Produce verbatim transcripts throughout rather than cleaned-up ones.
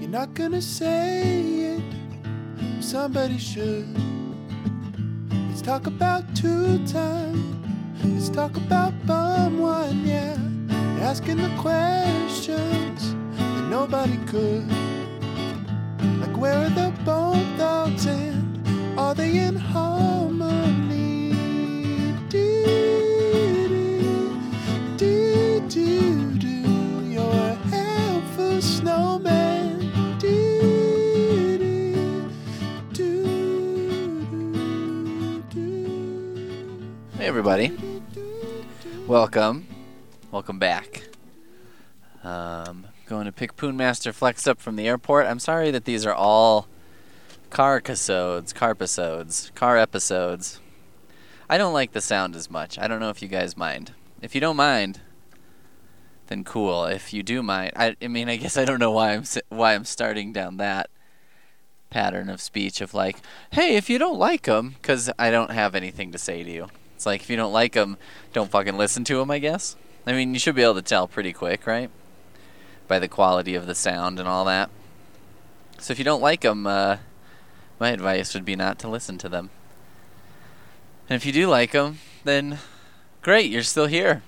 You're not gonna say it, but somebody should. Let's talk about two time. Let's talk about bum one, yeah. Asking the questions that nobody could. Like, where are the bone thugs and are they in harmony? Do, do, do, do. You're a helpful snowman. Do, do, do, do. Hey everybody, welcome, welcome back. Um, going to pick Poonmaster Flex up from the airport. I'm sorry that these are all car episodes, car episodes, car episodes. I don't like the sound as much. I don't know if you guys mind. If you don't mind, then cool. If you do mind, I, I mean, I guess I don't know why I'm why I'm starting down that pattern of speech of like, hey, if you don't like them, because I don't have anything to say to you. It's like, if you don't like them, don't fucking listen to them, I guess. I mean, you should be able to tell pretty quick, right? By the quality of the sound and all that. So if you don't like them, uh, my advice would be not to listen to them. And if you do like them, then great, you're still here.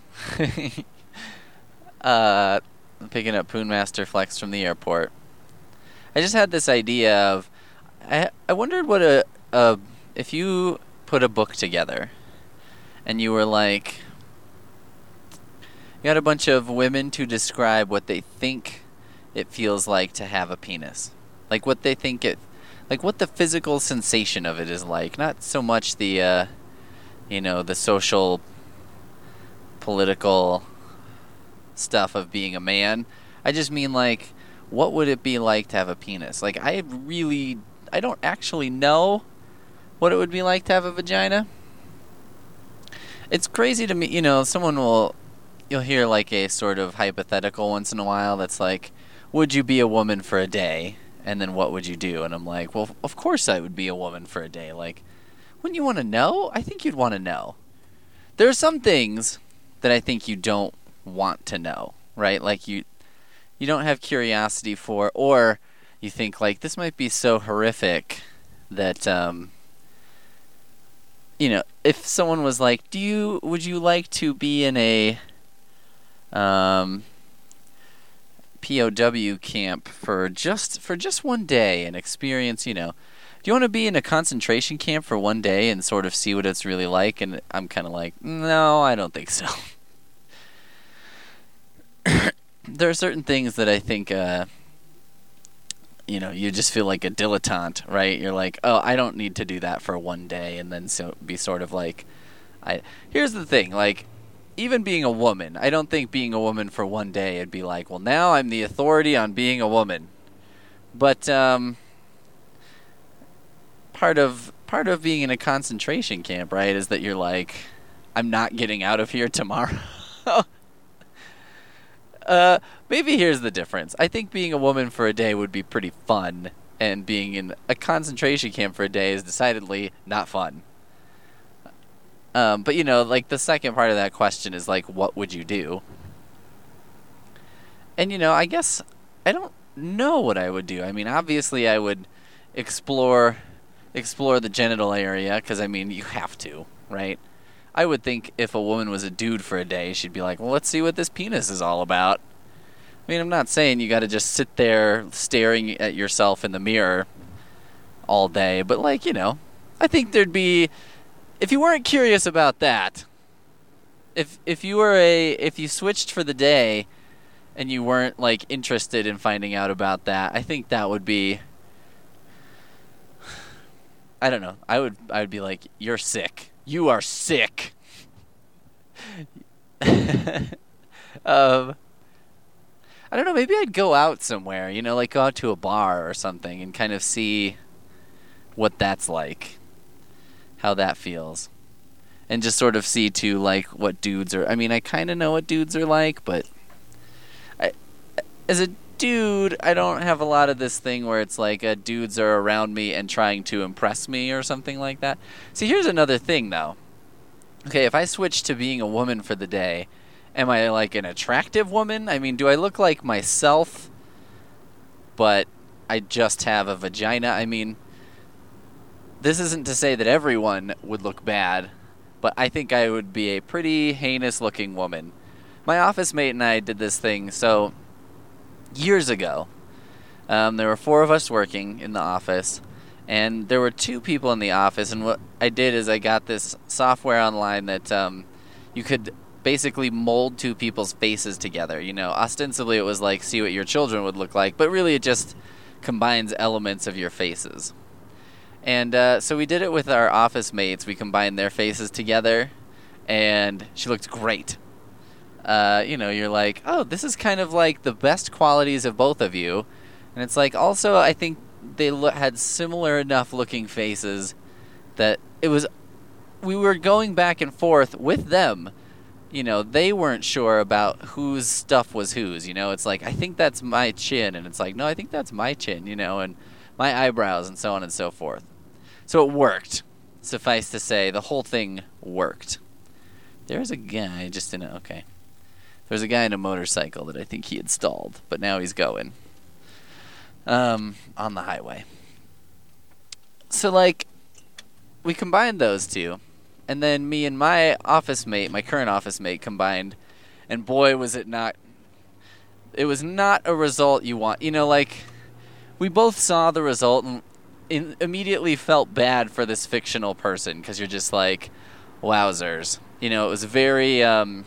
uh, I'm picking up Poonmaster Flex from the airport. I just had this idea of, I I wondered what a, a if you put a book together, and you were like, you got a bunch of women to describe what they think it feels like to have a penis. Like what they think it, like what the physical sensation of it is like. Not so much the, uh, you know, the social, political stuff of being a man. I just mean like, what would it be like to have a penis? Like I really, I don't actually know what it would be like to have a vagina. It's crazy to me, you know, someone will, you'll hear like a sort of hypothetical once in a while that's like, would you be a woman for a day? And then what would you do? And I'm like, well, of course I would be a woman for a day. Like, wouldn't you want to know? I think you'd want to know. There are some things that I think you don't want to know, right? Like you, you don't have curiosity for, or you think like, this might be so horrific that, um... you know, if someone was like, do you, would you like to be in a um, P O W camp for just, for just one day and experience, you know, do you want to be in a concentration camp for one day and sort of see what it's really like? And I'm kind of like, no, I don't think so. There are certain things that I think, uh, you know, you just feel like a dilettante, right? You're like, oh, I don't need to do that for one day, and then so be sort of like, I. Here's the thing, like, even being a woman, I don't think being a woman for one day, it'd be like, well, now I'm the authority on being a woman. But um, part of part of being in a concentration camp, right, is that you're like, I'm not getting out of here tomorrow. Uh, maybe here's the difference. I think being a woman for a day would be pretty fun, and being in a concentration camp for a day is decidedly not fun. Um, but, you know, like, the second part of that question is, like, what would you do? And, you know, I guess I don't know what I would do. I mean, obviously I would explore, explore the genital area, because, I mean, you have to, right? I would think if a woman was a dude for a day, she'd be like, well, let's see what this penis is all about. I mean, I'm not saying you got to just sit there staring at yourself in the mirror all day, but, like, you know, I think there'd be, if you weren't curious about that, if if you were a, if you switched for the day and you weren't, like, interested in finding out about that, I think that would be, I don't know, I would, I would be like, you're sick. You are sick. um, I don't know, maybe I'd go out somewhere, you know, like go out to a bar or something and kind of see what that's like, how that feels. And just sort of see, too, like, what dudes are... I mean, I kind of know what dudes are like, but... I, as a dude, I don't have a lot of this thing where it's like uh, dudes are around me and trying to impress me or something like that. See, here's another thing, though. Okay, if I switch to being a woman for the day, am I like an attractive woman? I mean, do I look like myself, but I just have a vagina. I mean, this isn't to say that everyone would look bad, but I think I would be a pretty heinous-looking woman. My office mate and I did this thing, so years ago, um, there were four of us working in the office, and there were two people in the office, and what I did is I got this software online that um, you could basically mold two people's faces together. You know, ostensibly it was like, see what your children would look like, but really it just combines elements of your faces. And uh, so we did it with our office mates. We combined their faces together, and she looked great. Uh, you know, you're like, oh, this is kind of like the best qualities of both of you. And it's like, also, I think they lo- had similar enough looking faces that it was, we were going back and forth with them. You know, they weren't sure about whose stuff was whose. You know, it's like, I think that's my chin. And it's like, no, I think that's my chin, you know, and my eyebrows and so on and so forth. So it worked. Suffice to say, the whole thing worked. There's a guy just in a... Okay. There's a guy in a motorcycle that I think he had stalled, but now he's going. Um, on the highway. So, like, we combined those two. And then me and my office mate, my current office mate, combined. And boy, was it not... It was not a result you want. You know, like, we both saw the result and in, immediately felt bad for this fictional person. Because you're just like, wowzers. You know, it was very... Um,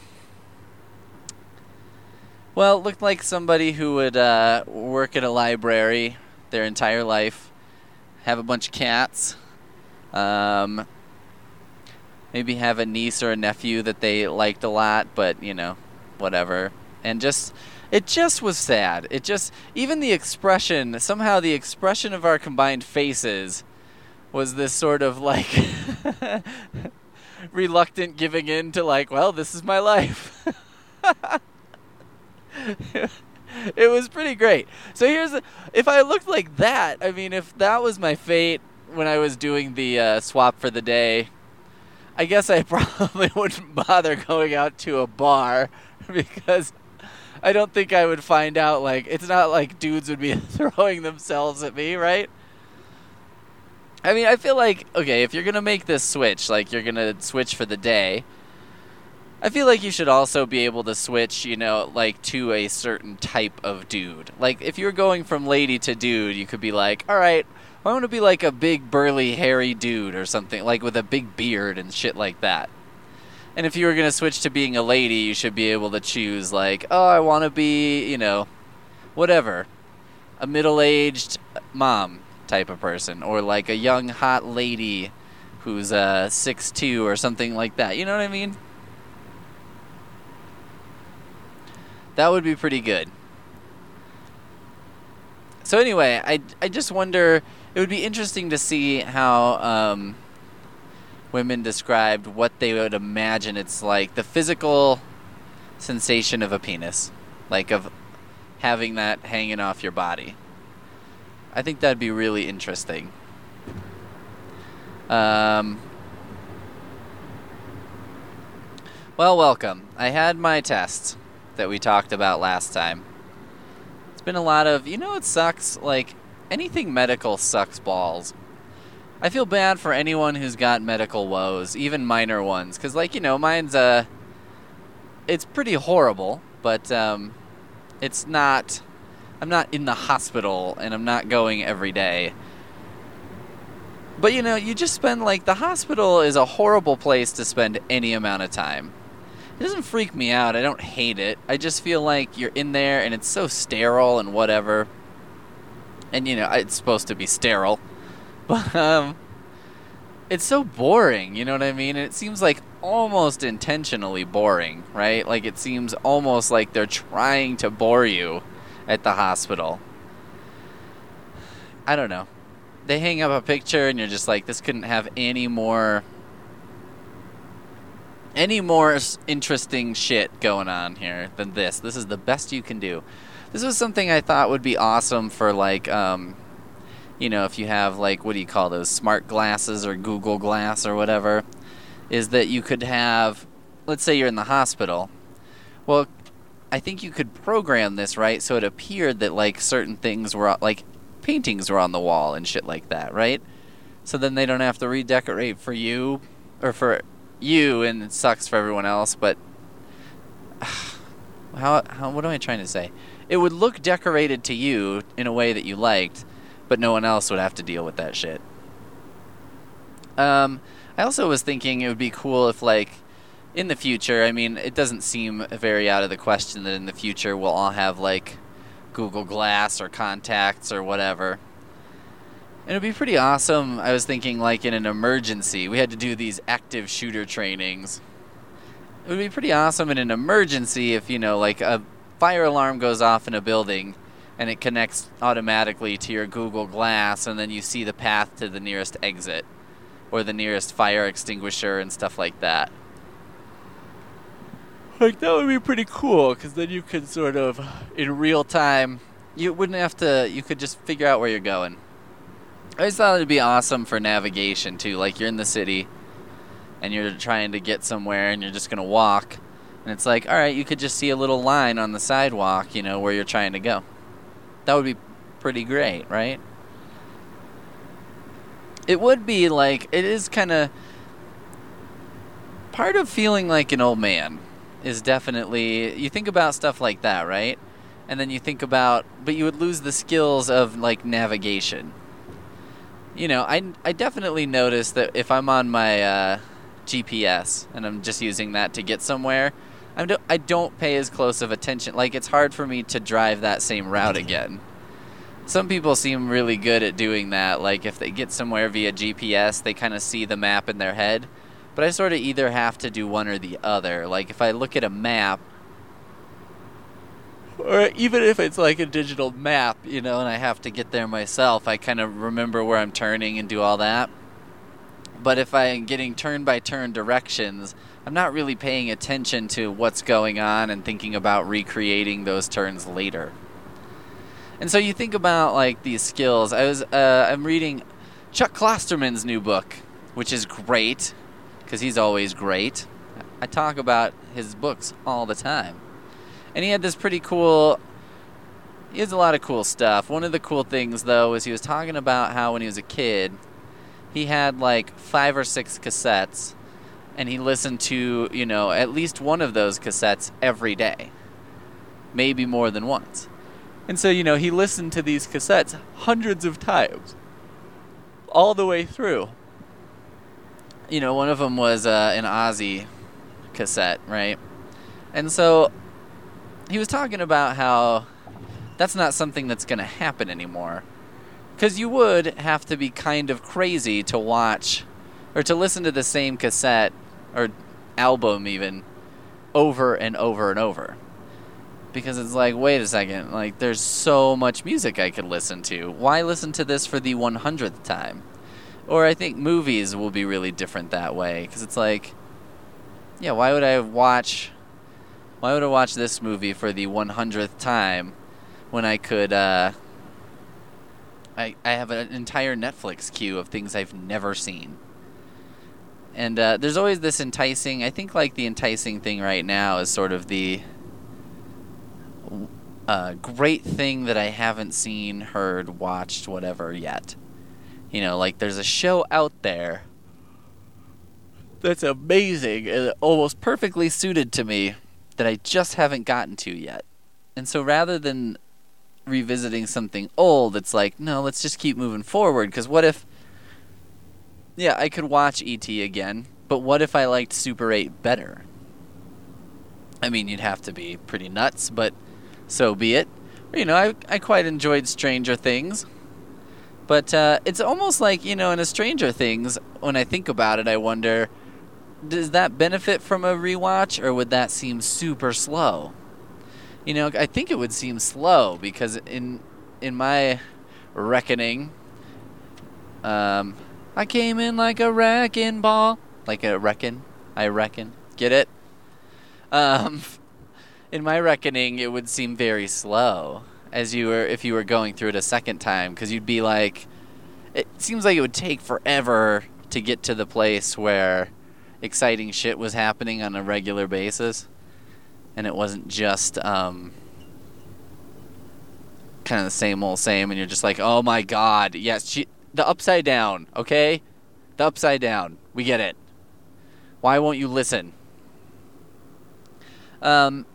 well, it looked like somebody who would uh, work at a library their entire life. Have a bunch of cats. Um... Maybe have a niece or a nephew that they liked a lot, but, you know, whatever. And just, it just was sad. It just, even the expression, somehow the expression of our combined faces was this sort of, like, reluctant giving in to, like, well, this is my life. It was pretty great. So here's, the, if I looked like that, I mean, if that was my fate when I was doing the uh, swap for the day, I guess I probably wouldn't bother going out to a bar because I don't think I would find out, like, it's not like dudes would be throwing themselves at me, right? I mean, I feel like, okay, if you're going to make this switch, like you're going to switch for the day, I feel like you should also be able to switch, you know, like to a certain type of dude. Like if you're going from lady to dude, you could be like, all right, I want to be like a big, burly, hairy dude or something, like with a big beard and shit like that. And if you were going to switch to being a lady, you should be able to choose, like, oh, I want to be, you know, whatever, a middle-aged mom type of person, or like a young, hot lady who's uh, six foot two or something like that. You know what I mean? That would be pretty good. So anyway, I, I just wonder... It would be interesting to see how um, women described what they would imagine it's like, the physical sensation of a penis, like of having that hanging off your body. I think that'd be really interesting. Um, well, welcome. I had my test that we talked about last time. It's been a lot of, you know, it sucks, like... Anything medical sucks balls. I feel bad for anyone who's got medical woes, even minor ones, because, like, you know, mine's, uh, it's pretty horrible, but, um, it's not, I'm not in the hospital, and I'm not going every day. But, you know, you just spend, like, the hospital is a horrible place to spend any amount of time. It doesn't freak me out, I don't hate it, I just feel like you're in there, and it's so sterile and whatever. And, you know, it's supposed to be sterile. But, um, it's so boring, you know what I mean? And it seems like almost intentionally boring, right? Like, it seems almost like they're trying to bore you at the hospital. I don't know. They hang up a picture and you're just like, this couldn't have any more... any more interesting shit going on here than this. This is the best you can do. This was something I thought would be awesome for, like, um, you know, if you have, like, what do you call those, smart glasses or Google Glass or whatever, is that you could have, let's say you're in the hospital. Well, I think you could program this, right, so it appeared that, like, certain things were, like, paintings were on the wall and shit like that, right? So then they don't have to redecorate for you, or for you, and it sucks for everyone else, but how, how, what am I trying to say? It would look decorated to you in a way that you liked, but no one else would have to deal with that shit. Um, I also was thinking it would be cool if, like, in the future, I mean, it doesn't seem very out of the question that in the future we'll all have, like, Google Glass or contacts or whatever. And it would be pretty awesome, I was thinking, like, in an emergency. We had to do these active shooter trainings. It would be pretty awesome in an emergency if, you know, like, a fire alarm goes off in a building and it connects automatically to your Google Glass, and then you see the path to the nearest exit or the nearest fire extinguisher and stuff like that. Like, that would be pretty cool, because then you could sort of, in real time, you wouldn't have to, you could just figure out where you're going. I just thought it'd be awesome for navigation, too. Like, you're in the city, and you're trying to get somewhere, and you're just going to walk. And it's like, all right, you could just see a little line on the sidewalk, you know, where you're trying to go. That would be pretty great, right? It would be, like, it is kind of... Part of feeling like an old man is definitely... You think about stuff like that, right? And then you think about... But you would lose the skills of, like, navigation. You know, I, I definitely notice that if I'm on my uh, G P S and I'm just using that to get somewhere, I don't, I don't pay as close of attention. Like, it's hard for me to drive that same route again. Some people seem really good at doing that. Like, if they get somewhere via G P S, they kind of see the map in their head. But I sort of either have to do one or the other. Like, if I look at a map, or even if it's like a digital map, you know, and I have to get there myself, I kind of remember where I'm turning and do all that. But if I'm getting turn-by-turn directions, I'm not really paying attention to what's going on and thinking about recreating those turns later. And so you think about, like, these skills. I was, uh, I'm reading Chuck Klosterman's new book, which is great, because he's always great. I talk about his books all the time. And he had this pretty cool... He has a lot of cool stuff. One of the cool things, though, was he was talking about how when he was a kid, he had, like, five or six cassettes, and he listened to, you know, at least one of those cassettes every day. Maybe more than once. And so, you know, he listened to these cassettes hundreds of times. All the way through. You know, one of them was uh, an Ozzy cassette, right? And so he was talking about how that's not something that's going to happen anymore. Because you would have to be kind of crazy to watch, or to listen to the same cassette, or album even, over and over and over. Because it's like, wait a second, like, there's so much music I could listen to. Why listen to this for the one hundredth time? Or I think movies will be really different that way. Because it's like, yeah, why would I watch... Why would I watch this movie for the one hundredth time when I could, uh... I, I have an entire Netflix queue of things I've never seen. And uh, there's always this enticing... I think, like, the enticing thing right now is sort of the... Uh, great thing that I haven't seen, heard, watched, whatever yet. You know, like, there's a show out there that's amazing and almost perfectly suited to me that I just haven't gotten to yet. And so rather than revisiting something old, it's like, no, let's just keep moving forward. Because what if... Yeah, I could watch E T again, but what if I liked Super eight better? I mean, you'd have to be pretty nuts, but so be it. You know, I I quite enjoyed Stranger Things. But uh, it's almost like, you know, in a Stranger Things, when I think about it, I wonder, does that benefit from a rewatch, or would that seem super slow? You know, I think it would seem slow, because in in my reckoning, um, I came in like a wrecking ball. Like a reckon, I reckon. Get it? Um, in my reckoning, it would seem very slow. As you were, if you were going through it a second time, because you'd be like, it seems like it would take forever to get to the place where exciting shit was happening on a regular basis, and it wasn't just, um, kind of the same old same, and you're just like, oh my god, yes, she, the Upside Down, okay? The Upside Down. We get it. Why won't you listen? Um...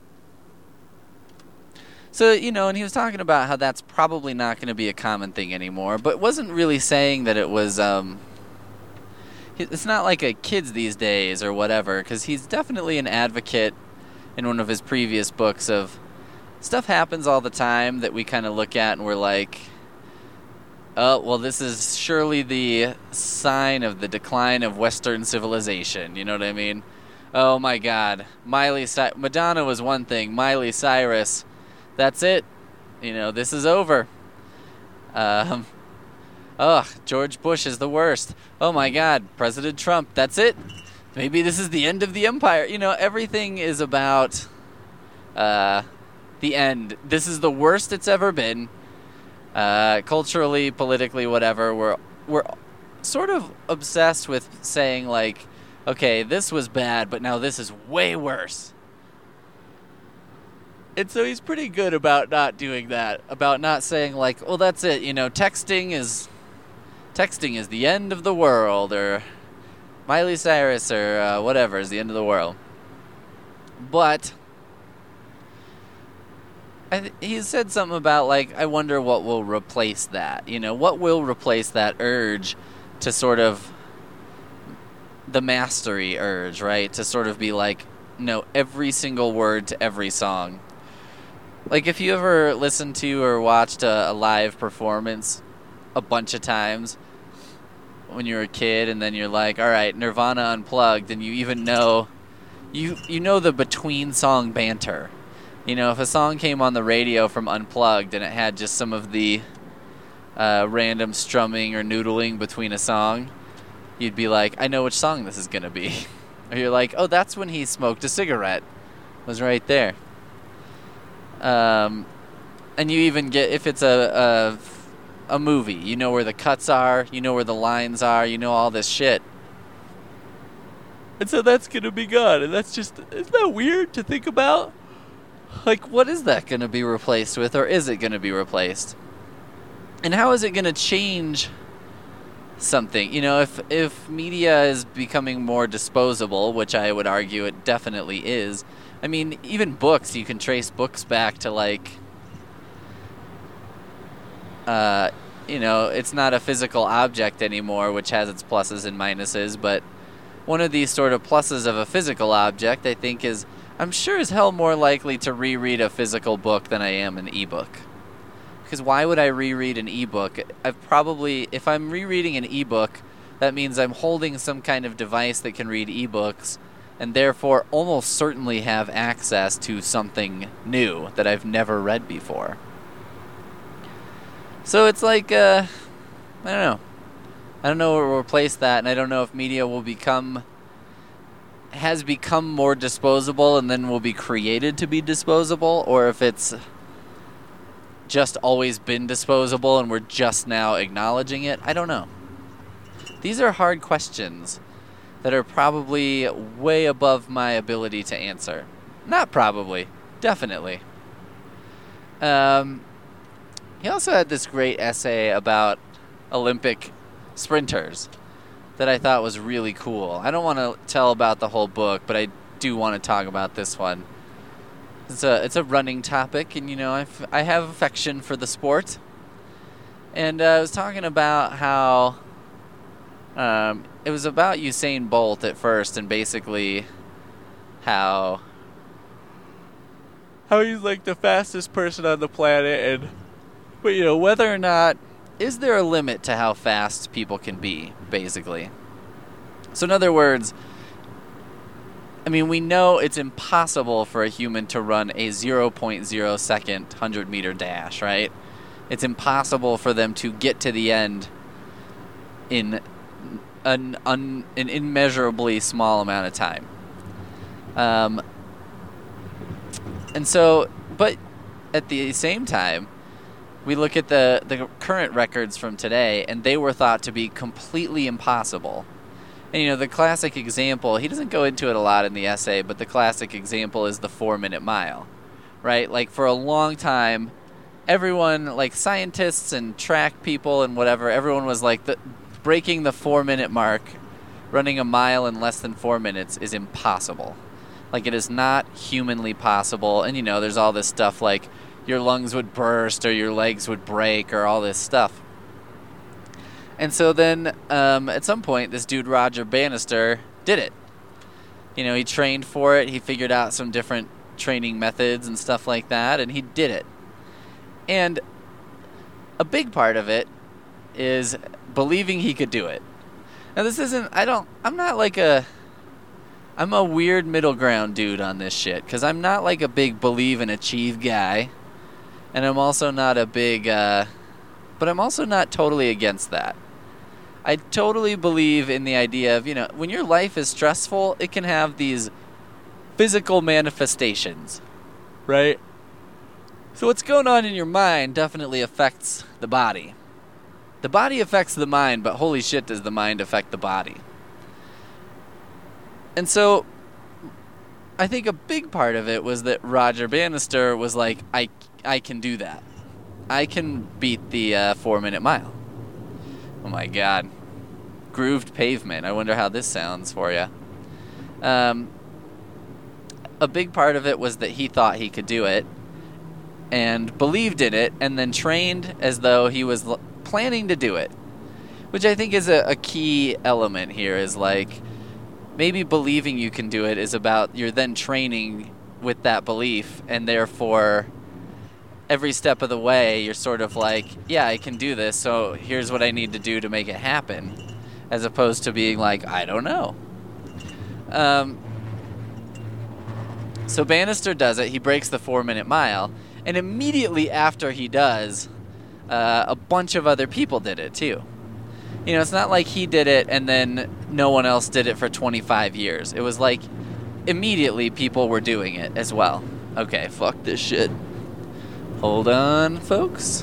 So, you know, and he was talking about how that's probably not going to be a common thing anymore, but wasn't really saying that it was, um... It's not like a kids these days or whatever, because he's definitely an advocate in one of his previous books of stuff happens all the time that we kind of look at and we're like, oh, well, this is surely the sign of the decline of Western civilization. You know what I mean? Oh, my God. Miley Cy- Madonna was one thing. Miley Cyrus... That's it. You know, this is over. Um, ugh, George Bush is the worst. Oh my God, President Trump, that's it. Maybe this is the end of the empire. You know, everything is about uh, the end. This is the worst it's ever been. Uh, culturally, politically, whatever. We're we're sort of obsessed with saying like, okay, this was bad, but now this is way worse. And so he's pretty good about not doing that, about not saying like, well, that's it, you know, texting is texting is the end of the world, or Miley Cyrus or uh, whatever is the end of the world. But I th- he said something about like, I wonder what will replace that, you know, what will replace that urge to sort of the mastery urge, right? To sort of be like, know every single word to every song. Like, if you ever listened to or watched a, a live performance a bunch of times when you were a kid, and then you're like, all right, Nirvana Unplugged, and you even know, you you know the between-song banter. You know, if a song came on the radio from Unplugged and it had just some of the uh, random strumming or noodling between a song, you'd be like, I know which song this is going to be. Or you're like, oh, that's when he smoked a cigarette. It was right there. Um, and you even get, if it's a, a a movie, you know where the cuts are, you know where the lines are, you know all this shit. And so that's going to be gone, and that's just, isn't that weird to think about? Like, what is that going to be replaced with, or is it going to be replaced? And how is it going to change something? You know, if if media is becoming more disposable, which I would argue it definitely is. I mean, even books, you can trace books back to, like, uh, you know, it's not a physical object anymore, which has its pluses and minuses, but one of these sort of pluses of a physical object, I think, is I'm sure as hell more likely to reread a physical book than I am an ebook. Because why would I reread an ebook? I've probably, if I'm rereading an ebook, that means I'm holding some kind of device that can read ebooks, and therefore almost certainly have access to something new that I've never read before. So it's like, uh, I don't know. I don't know what will replace that, and I don't know if media will become, has become more disposable and then will be created to be disposable, or if it's just always been disposable and we're just now acknowledging it. I don't know. These are hard questions that are probably way above my ability to answer. Not probably. Definitely. Um, he also had this great essay about Olympic sprinters that I thought was really cool. I don't want to tell about the whole book, but I do want to talk about this one. It's a it's a running topic, and you know I've, I have affection for the sport. And uh, I was talking about how um, it was about Usain Bolt at first, and basically how how he's like the fastest person on the planet, and but you know whether or not is there a limit to how fast people can be, basically. So in other words, I mean, we know it's impossible for a human to run a zero point zero second one hundred meter dash, right? It's impossible for them to get to the end in an, un, an immeasurably small amount of time. Um, and so, but at the same time, we look at the, the current records from today, and they were thought to be completely impossible. And, you know, the classic example, he doesn't go into it a lot in the essay, but the classic example is the four-minute mile, right? Like, for a long time, everyone, like scientists and track people and whatever, everyone was like, the, breaking the four-minute mark, running a mile in less than four minutes is impossible. Like, it is not humanly possible. And, you know, there's all this stuff like your lungs would burst or your legs would break or all this stuff. And so then, um, at some point, this dude, Roger Bannister, did it. You know, he trained for it. He figured out some different training methods and stuff like that, and he did it. And a big part of it is believing he could do it. Now, this isn't, I don't, I'm not like a, I'm a weird middle ground dude on this shit, because I'm not like a big believe and achieve guy, and I'm also not a big, uh, but I'm also not totally against that. I totally believe in the idea of, you know, when your life is stressful, it can have these physical manifestations, right? So what's going on in your mind definitely affects the body. The body affects the mind, but holy shit does the mind affect the body. And so I think a big part of it was that Roger Bannister was like, I, I can do that. I can beat the uh, four-minute mile. Oh my god. Grooved pavement. I wonder how this sounds for you. Um, a big part of it was that he thought he could do it and believed in it and then trained as though he was l- planning to do it. Which I think is a, a key element here, is like maybe believing you can do it is about you're then training with that belief, and therefore every step of the way you're sort of like, yeah, I can do this, so here's what I need to do to make it happen, as opposed to being like, I don't know. Um, so Bannister does it. He breaks the four-minute mile, and immediately after he does, uh, a bunch of other people did it too. You know, it's not like he did it and then no one else did it for twenty-five years. It was like immediately people were doing it as well. Okay, fuck this shit. Hold on, folks.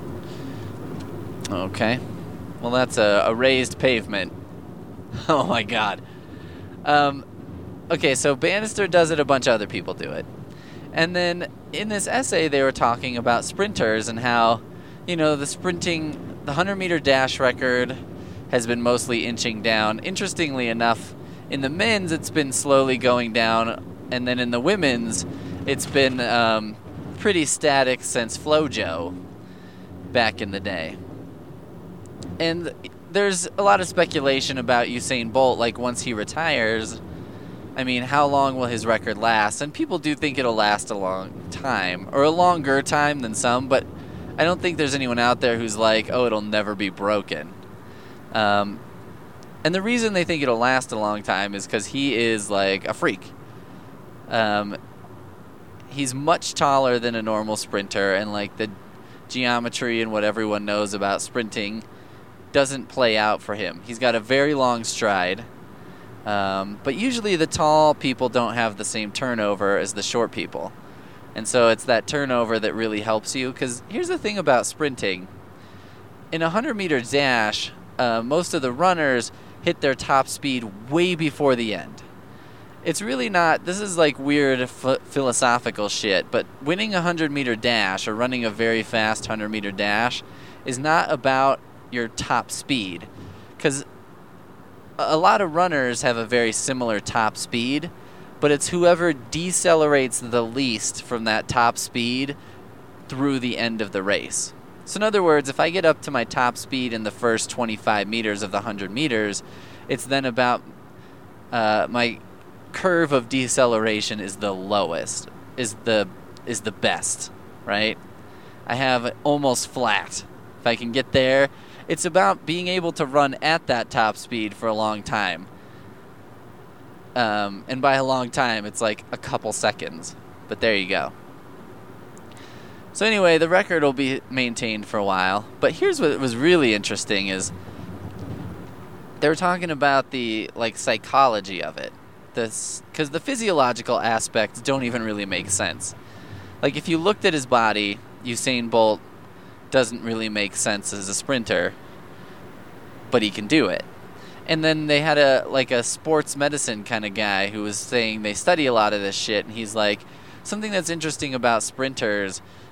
Okay. Well, that's a, a raised pavement. Oh my god. Um, okay, so Bannister does it, a bunch of other people do it. And then in this essay they were talking about sprinters and how, you know, the sprinting, the hundred-meter dash record has been mostly inching down. Interestingly enough, in the men's it's been slowly going down, and then in the women's it's been um, pretty static since FloJo back in the day. And there's a lot of speculation about Usain Bolt, like once he retires, I mean, how long will his record last? And people do think it'll last a long time, or a longer time than some, but I don't think there's anyone out there who's like, oh, it'll never be broken. Um, and the reason they think it'll last a long time is because he is like a freak. Um, he's much taller than a normal sprinter, and like the geometry and what everyone knows about sprinting doesn't play out for him. He's got a very long stride, um, but usually the tall people don't have the same turnover as the short people. And so it's that turnover that really helps you, because here's the thing about sprinting. In a hundred-meter dash, uh, most of the runners hit their top speed way before the end. It's really not, this is like weird f- philosophical shit, but winning a hundred-meter dash or running a very fast hundred-meter dash is not about your top speed, because a lot of runners have a very similar top speed, but it's whoever decelerates the least from that top speed through the end of the race. So in other words, if I get up to my top speed in the first twenty-five meters of the one hundred meters, it's then about uh, my curve of deceleration is the lowest, is the is the best, right? I have almost flat. If I can get there, it's about being able to run at that top speed for a long time. Um, and by a long time, it's like a couple seconds. But there you go. So anyway, the record will be maintained for a while. But here's what was really interesting is they were talking about the like psychology of it. This, because the physiological aspects don't even really make sense. Like if you looked at his body, Usain Bolt doesn't really make sense as a sprinter, but he can do it. And then they had a like a sports medicine kind of guy who was saying they study a lot of this shit, and he's like, something that's interesting about sprinters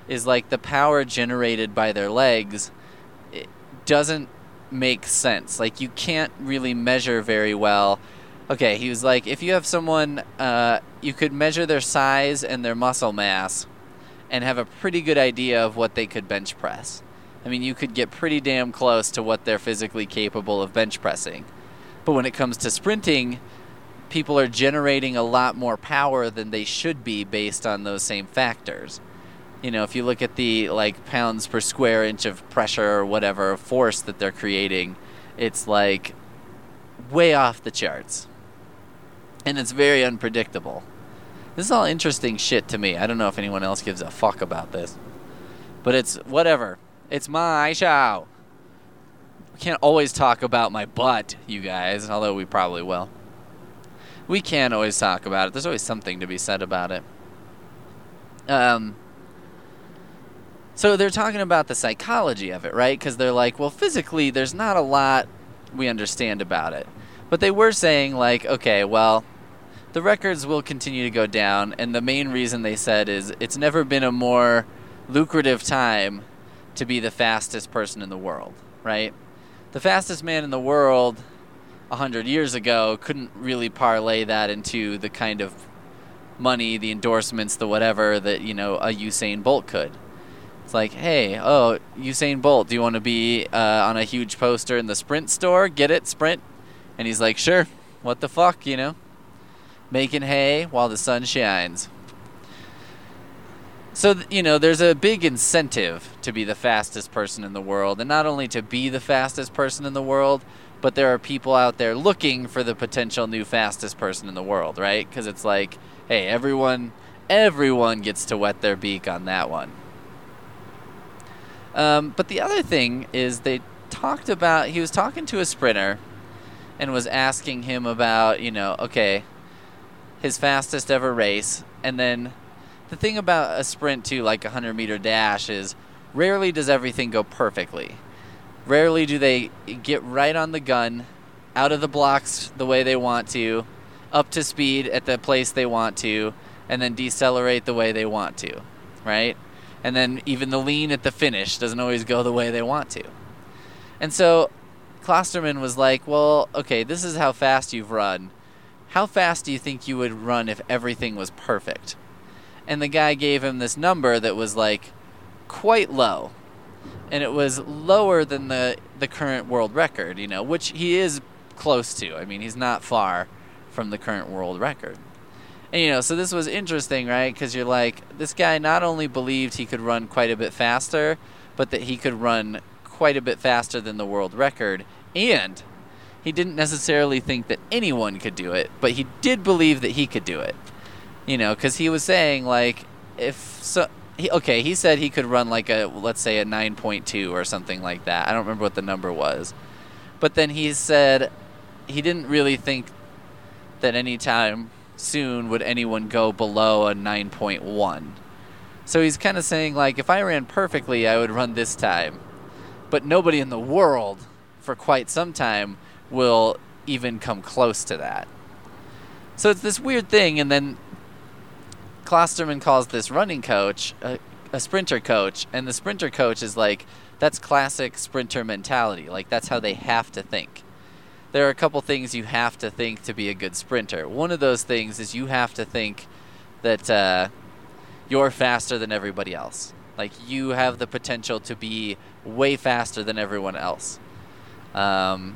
is like the power generated by their legs it doesn't make sense. Like, you can't really measure very well. Okay, he was like, if you have someone, uh, you could measure their size and their muscle mass and have a pretty good idea of what they could bench press. I mean, you could get pretty damn close to what they're physically capable of bench pressing. But when it comes to sprinting, people are generating a lot more power than they should be based on those same factors. You know, if you look at the, like, pounds per square inch of pressure or whatever force that they're creating, it's, like, way off the charts. And it's very unpredictable. This is all interesting shit to me. I don't know if anyone else gives a fuck about this. But it's whatever. It's my show. We can't always talk about my butt, you guys, although we probably will. We can always talk about it. There's always something to be said about it. Um... So they're talking about the psychology of it, right? Because they're like, well, physically, there's not a lot we understand about it. But they were saying, like, okay, well, the records will continue to go down, and the main reason they said is it's never been a more lucrative time to be the fastest person in the world, right? The fastest man in the world a hundred years ago couldn't really parlay that into the kind of money, the endorsements, the whatever that, you know, a Usain Bolt could. It's like, hey, oh, Usain Bolt, do you want to be uh, on a huge poster in the Sprint store? Get it, Sprint? And he's like, sure, what the fuck, you know? Making hay while the sun shines. So, you know, there's a big incentive to be the fastest person in the world. And not only to be the fastest person in the world, but there are people out there looking for the potential new fastest person in the world, right? Because it's like, hey, everyone, everyone gets to wet their beak on that one. Um, but the other thing is they talked about, he was talking to a sprinter and was asking him about, you know, okay, his fastest ever race. And then the thing about a sprint too, like a hundred meter dash, is rarely does everything go perfectly. Rarely do they get right on the gun, out of the blocks the way they want to, up to speed at the place they want to, and then decelerate the way they want to, right? And then even the lean at the finish doesn't always go the way they want to. And so Klosterman was like, well, okay, this is how fast you've run. How fast do you think you would run if everything was perfect? And the guy gave him this number that was, like, quite low. And it was lower than the, the current world record, you know, which he is close to. I mean, he's not far from the current world record. And, you know, so this was interesting, right? Because you're like, this guy not only believed he could run quite a bit faster, but that he could run quite a bit faster than the world record. And he didn't necessarily think that anyone could do it, but he did believe that he could do it. You know, because he was saying, like, if so, he, okay, he said he could run like a, let's say a nine point two or something like that. I don't remember what the number was. But then he said he didn't really think that any time soon would anyone go below a nine point one. So he's kind of saying, like, if I ran perfectly, I would run this time. But nobody in the world for quite some time will even come close to that. So it's this weird thing, and then Klosterman calls this running coach a, a sprinter coach, and the sprinter coach is like, that's classic sprinter mentality. Like, that's how they have to think. There are a couple things you have to think to be a good sprinter. One of those things is you have to think that uh, you're faster than everybody else. Like, you have the potential to be way faster than everyone else. Um,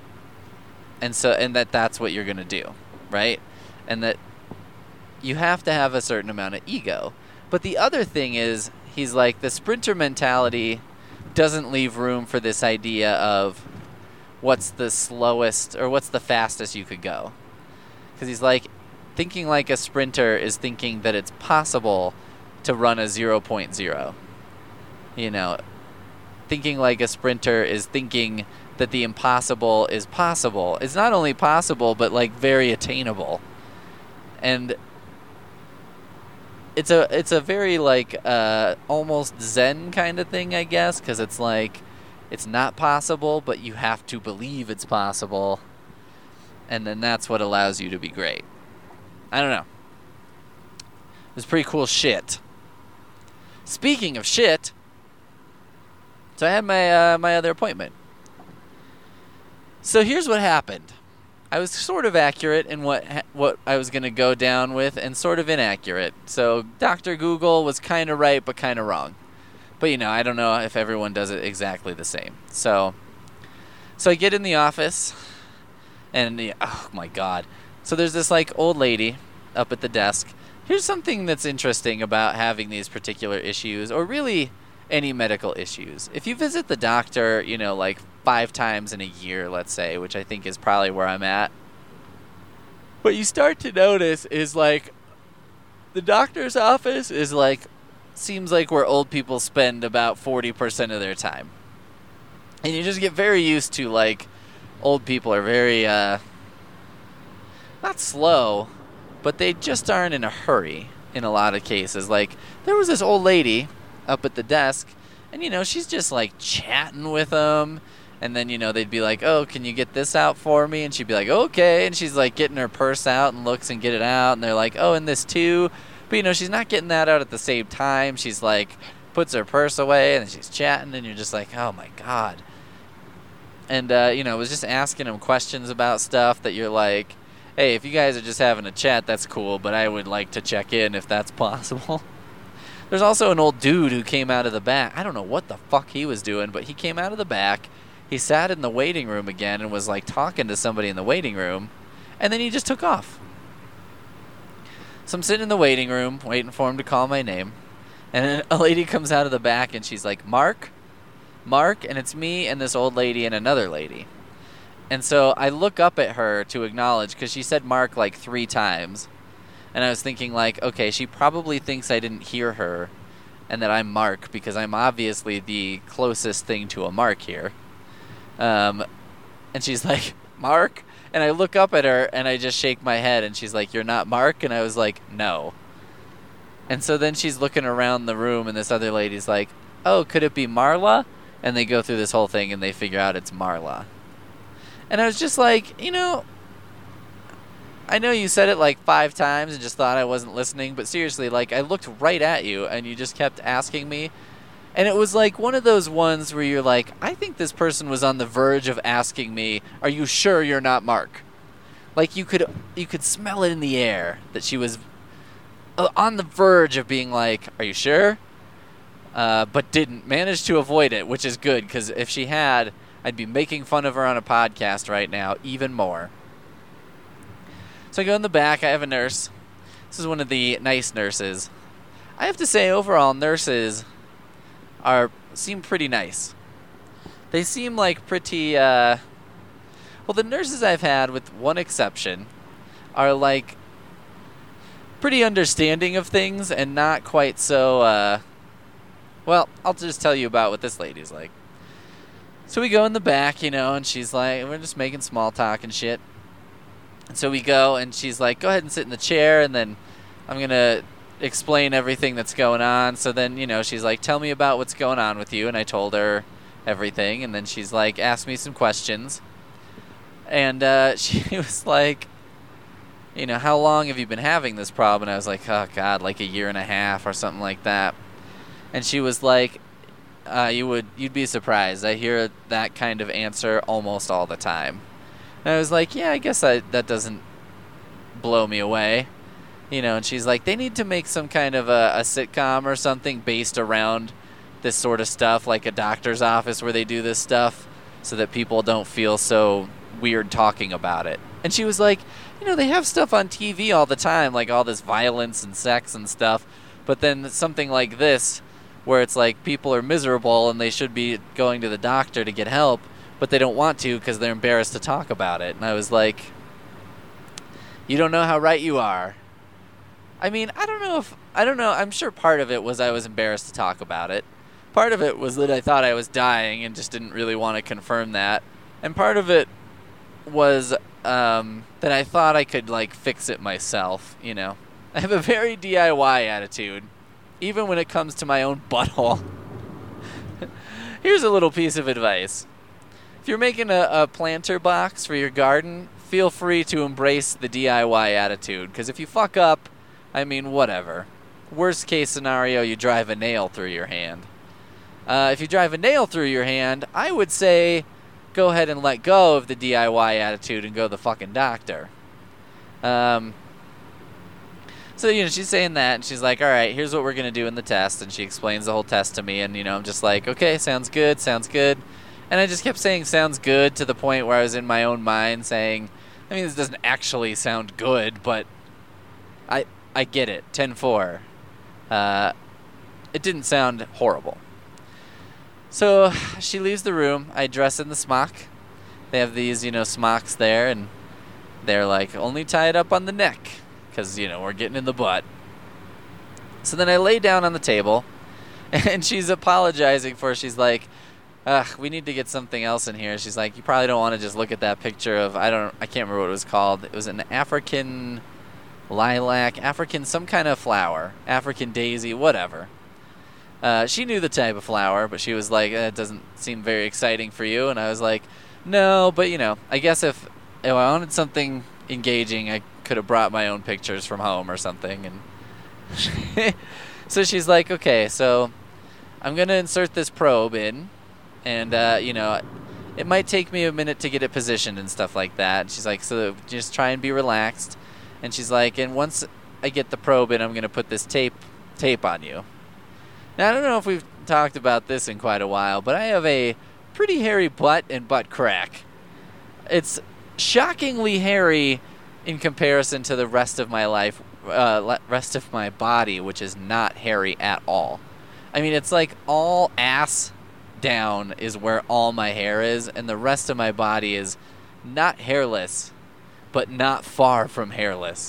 and so, and that that's what you're going to do, right? And that you have to have a certain amount of ego. But the other thing is, he's like, the sprinter mentality doesn't leave room for this idea of what's the slowest or what's the fastest you could go. Because he's like, thinking like a sprinter is thinking that it's possible to run a zero point zero. You know, thinking like a sprinter is thinking that the impossible is possible. It's not only possible, but like very attainable. And it's a it's a very like uh, almost Zen kind of thing, I guess, because it's like it's not possible, but you have to believe it's possible, and then that's what allows you to be great. I don't know. It's pretty cool shit. Speaking of shit, so I had my uh, my other appointment. So here's what happened. I was sort of accurate in what ha- what I was going to go down with, and sort of inaccurate. So Doctor Google was kind of right, but kind of wrong. But you know, I don't know if everyone does it exactly the same. So, so I get in the office, and the, oh my god. So there's this like old lady up at the desk. Here's something that's interesting about having these particular issues, or really any medical issues. If you visit the doctor, you know, like five times in a year, let's say, which I think is probably where I'm at, what you start to notice is like the doctor's office is like, seems like where old people spend about forty percent of their time. And you just get very used to like old people are very, uh, not slow, but they just aren't in a hurry in a lot of cases. Like, there was this old lady up at the desk, and, you know, she's just, like, chatting with them, and then, you know, they'd be like, oh, can you get this out for me? And she'd be like, okay, and she's, like, getting her purse out and looks and get it out, and they're like, oh, and this too. But, you know, she's not getting that out at the same time. She's, like, puts her purse away, and she's chatting, and you're just like, oh, my God. And, uh, you know, was just asking them questions about stuff that you're like, hey, if you guys are just having a chat, that's cool, but I would like to check in if that's possible. There's also an old dude who came out of the back. I don't know what the fuck he was doing, but he came out of the back. He sat in the waiting room again and was, like, talking to somebody in the waiting room, and then he just took off. So I'm sitting in the waiting room, waiting for him to call my name, and then a lady comes out of the back, and she's like, Mark? Mark? And it's me and this old lady and another lady. And so I look up at her to acknowledge, because she said Mark like three times. And I was thinking like, okay, she probably thinks I didn't hear her and that I'm Mark, because I'm obviously the closest thing to a Mark here. Um, and she's like, Mark? And I look up at her and I just shake my head, and she's like, you're not Mark? And I was like, no. And so then she's looking around the room, and this other lady's like, oh, could it be Marla? And they go through this whole thing and they figure out it's Marla. And I was just like, you know, I know you said it like five times and just thought I wasn't listening, but seriously, like, I looked right at you and you just kept asking me. And it was like one of those ones where you're like, I think this person was on the verge of asking me, are you sure you're not Mark? Like, you could you could smell it in the air that she was on the verge of being like, are you sure? Uh, but didn't manage to avoid it, which is good, because if she had, I'd be making fun of her on a podcast right now, even more. So I go in the back. I have a nurse. This is one of the nice nurses. I have to say, overall, nurses are seem pretty nice. They seem like pretty, uh... well, the nurses I've had, with one exception, are, like, pretty understanding of things and not quite so, uh... well, I'll just tell you about what this lady's like. So we go in the back, you know, and she's like, we're just making small talk and shit. And so we go, and she's like, go ahead and sit in the chair, and then I'm going to explain everything that's going on. So then, you know, she's like, tell me about what's going on with you. And I told her everything. And then she's like, ask me some questions. And uh, she was like, you know, how long have you been having this problem? And I was like, oh, God, like a year and a half or something like that. And she was like, Uh, you would, you'd be surprised. I hear that kind of answer almost all the time. And I was like, yeah, I guess I, that doesn't blow me away. You know, and she's like, they need to make some kind of a, a sitcom or something based around this sort of stuff, like a doctor's office where they do this stuff, so that people don't feel so weird talking about it. And she was like, you know, they have stuff on T V all the time, like all this violence and sex and stuff, but then something like this, where it's like people are miserable and they should be going to the doctor to get help, but they don't want to because they're embarrassed to talk about it. And I was like, you don't know how right you are. I mean, I don't know if, I don't know, I'm sure part of it was I was embarrassed to talk about it. Part of it was that I thought I was dying and just didn't really want to confirm that. And part of it was um, that I thought I could, like, fix it myself, you know. I have a very D I Y attitude, even when it comes to my own butthole. Here's a little piece of advice. If you're making a, a planter box for your garden, feel free to embrace the D I Y attitude, because if you fuck up, I mean, whatever. worst case scenario, you drive a nail through your hand. Uh, if you drive a nail through your hand, I would say go ahead and let go of the D I Y attitude and go to the fucking doctor. Um, so, you know, she's saying that, and she's like, all right, here's what we're going to do in the test. And she explains the whole test to me, and, you know, I'm just like, okay, sounds good, sounds good. And I just kept saying sounds good to the point where I was in my own mind saying, I mean, this doesn't actually sound good, but I I get it, ten four. Uh, it didn't sound horrible. So she leaves the room. I dress in the smock. They have these, you know, smocks there, and they're like, only tie it up on the neck, because, you know, we're getting in the butt. So then I lay down on the table, and she's apologizing for, she's like, ugh, we need to get something else in here. She's like, you probably don't want to just look at that picture of, I don't, I can't remember what it was called. It was an African lilac, African some kind of flower, African daisy, whatever. Uh, she knew the type of flower, but she was like, eh, it doesn't seem very exciting for you. And I was like, no, but, you know, I guess if, if I wanted something engaging, I could have brought my own pictures from home or something. And so she's like, okay, so I'm going to insert this probe in. And, uh, you know, it might take me a minute to get it positioned and stuff like that. And she's like, so just try and be relaxed. And she's like, and once I get the probe in, I'm going to put this tape tape on you. Now, I don't know if we've talked about this in quite a while, but I have a pretty hairy butt and butt crack. It's shockingly hairy in comparison to the rest of my life, uh, rest of my body, which is not hairy at all. I mean, it's like all ass down is where all my hair is, and the rest of my body is not hairless, but not far from hairless.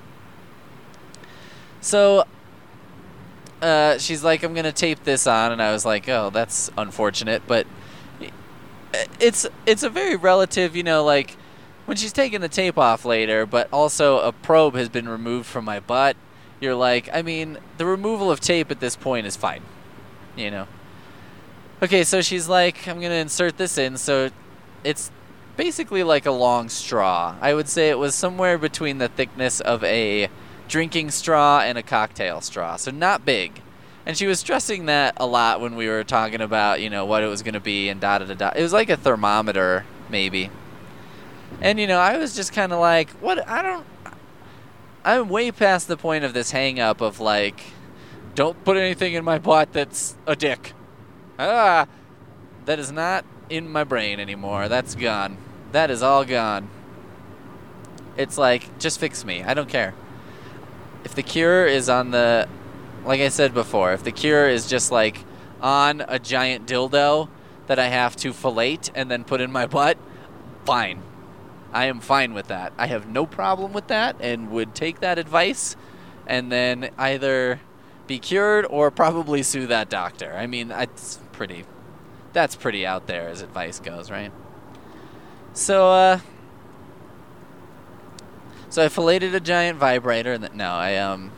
So uh, she's like, I'm gonna tape this on, and I was like, oh, that's unfortunate, but it's it's a very relative, you know, like when she's taking the tape off later, but also a probe has been removed from my butt. You're like, I mean, the removal of tape at this point is fine, you know. Okay, so she's like, I'm going to insert this in. So it's basically like a long straw. I would say it was somewhere between the thickness of a drinking straw and a cocktail straw. So not big. And she was stressing that a lot when we were talking about, you know, what it was going to be and da da da da. It was like a thermometer, maybe. And, you know, I was just kind of like, what? I don't... I'm way past the point of this hang-up of, like, don't put anything in my butt that's a dick. Ah, that is not in my brain anymore. That's gone. That is all gone. It's like, just fix me. I don't care. If the cure is on the, like I said before, if the cure is just like on a giant dildo that I have to fillet and then put in my butt, fine. I am fine with that. I have no problem with that and would take that advice and then either be cured or probably sue that doctor. I mean, it's pretty, that's pretty out there as advice goes, right? So, uh, so I filleted a giant vibrator, and th- no, I, um,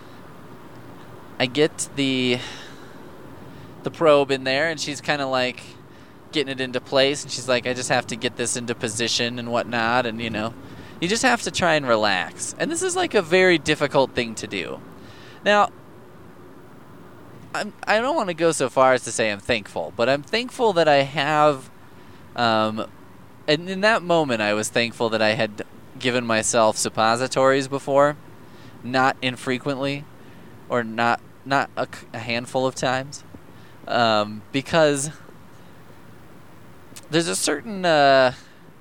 I get the, the probe in there, and she's kind of like getting it into place, and she's like, I just have to get this into position and whatnot, and, you know, you just have to try and relax. And this is like a very difficult thing to do. Now, I'm, I don't want to go so far as to say I'm thankful, but I'm thankful that I have, um, and in that moment I was thankful that I had given myself suppositories before, not infrequently, or not not a, a handful of times, um, because there's a certain, uh,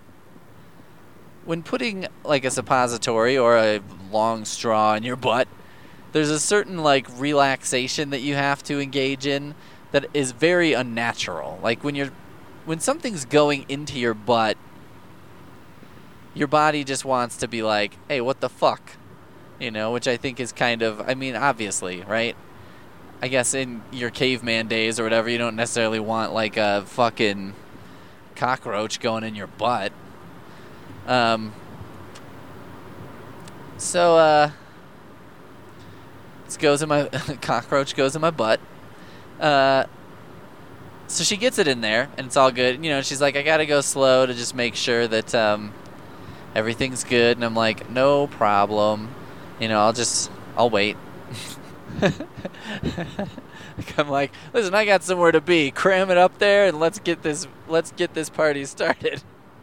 when putting like a suppository or a long straw in your butt, there's a certain, like, relaxation that you have to engage in that is very unnatural. Like, when you're, when something's going into your butt, your body just wants to be like, hey, what the fuck? You know, which I think is kind of, I mean, obviously, right? I guess in your caveman days or whatever, you don't necessarily want, like, a fucking cockroach going in your butt. Um, so, uh... This goes in my cockroach goes in my butt. Uh, so she gets it in there, and it's all good. You know, she's like, I gotta go slow to just make sure that um, everything's good. And I'm like, no problem. You know, I'll just, I'll wait. I'm like, listen, I got somewhere to be. Cram it up there and let's get this let's get this party started.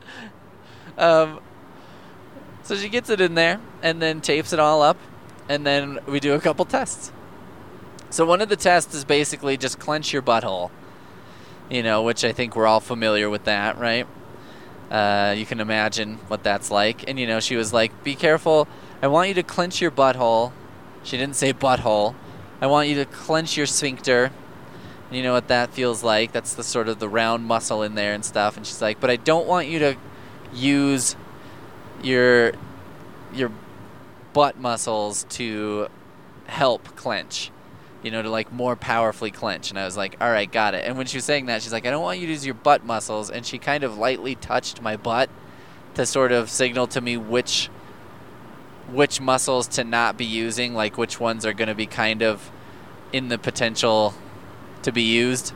um, so she gets it in there and then tapes it all up, and then we do a couple tests. So one of the tests is basically just clench your butthole, you know, which I think we're all familiar with that, right? Uh, you can imagine what that's like. And, you know, she was like, be careful. I want you to clench your butthole. She didn't say butthole. I want you to clench your sphincter. And you know what that feels like. That's the sort of the round muscle in there and stuff. And she's like, but I don't want you to use your your butt muscles to help clench. You know, to like more powerfully clench. And I was like, all right, got it. And when she was saying that, she's like, I don't want you to use your butt muscles. And she kind of lightly touched my butt to sort of signal to me which which muscles to not be using, like which ones are going to be kind of in the potential to be used.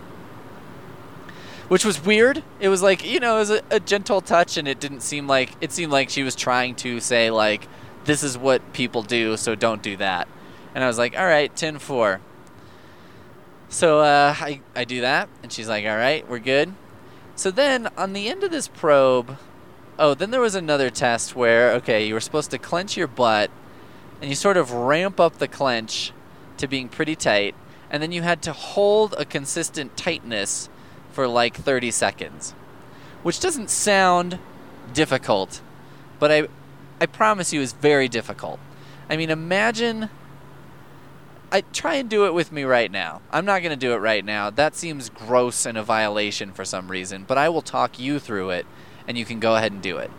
Which was weird. It was like, you know, it was a, a gentle touch, and it didn't seem like, it seemed like she was trying to say, like, this is what people do, so don't do that. And I was like, all right, ten four. So uh, I, I do that, and she's like, all right, we're good. So then, on the end of this probe, oh, then there was another test where, okay, you were supposed to clench your butt, and you sort of ramp up the clench to being pretty tight, and then you had to hold a consistent tightness for like thirty seconds, which doesn't sound difficult, but I, I promise you it's very difficult. I mean, imagine... I try and do it with me right now. I'm not going to do it right now. That seems gross and a violation for some reason, but I will talk you through it, and you can go ahead and do it.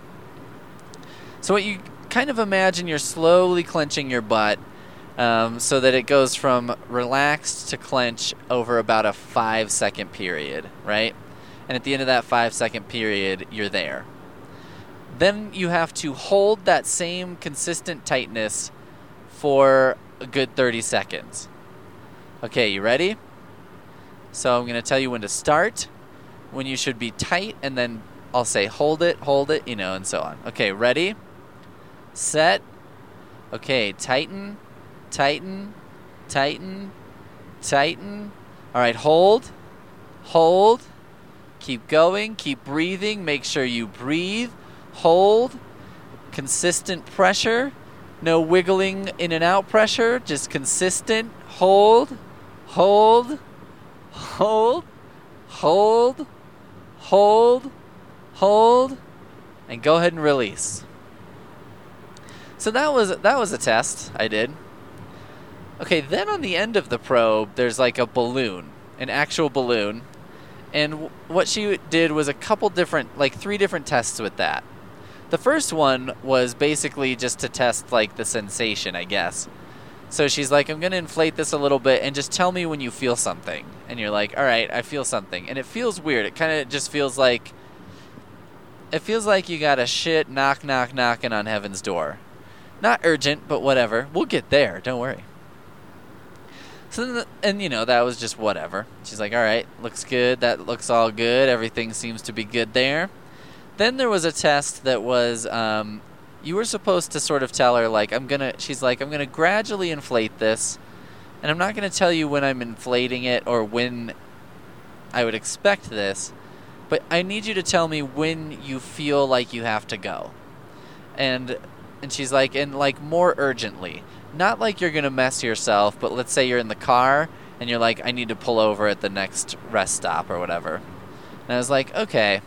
So what you kind of imagine, you're slowly clenching your butt um, so that it goes from relaxed to clench over about a five-second period, right? And at the end of that five-second period, you're there. Then you have to hold that same consistent tightness for a good thirty seconds. Okay, you ready? So I'm going to tell you when to start, when you should be tight, and then I'll say hold it, hold it, you know, and so on. Okay, ready? Set. Okay, tighten, tighten, tighten, tighten. All right, hold, hold. Keep going, keep breathing. Make sure you breathe. Hold. Consistent pressure. No wiggling in and out pressure, just consistent. Hold, hold, hold, hold, hold, hold, and go ahead and release. So that was that was a test I did. Okay, then on the end of the probe, there's like a balloon, an actual balloon, and w- what she did was a couple different, like three different tests with that. The first one was basically just to test, like, the sensation, I guess. So she's like, I'm going to inflate this a little bit and just tell me when you feel something. And you're like, all right, I feel something. And it feels weird. It kind of just feels like, it feels like you got a shit knock, knock, knocking on heaven's door. Not urgent, but whatever. We'll get there. Don't worry. So then, the, and, you know, that was just whatever. She's like, all right, looks good. That looks all good. Everything seems to be good there. Then there was a test that was, um, you were supposed to sort of tell her, like, I'm going to, she's like, I'm going to gradually inflate this, and I'm not going to tell you when I'm inflating it or when I would expect this, but I need you to tell me when you feel like you have to go. And, and she's like, and like more urgently, not like you're going to mess yourself, but let's say you're in the car and you're like, I need to pull over at the next rest stop or whatever. And I was like, okay.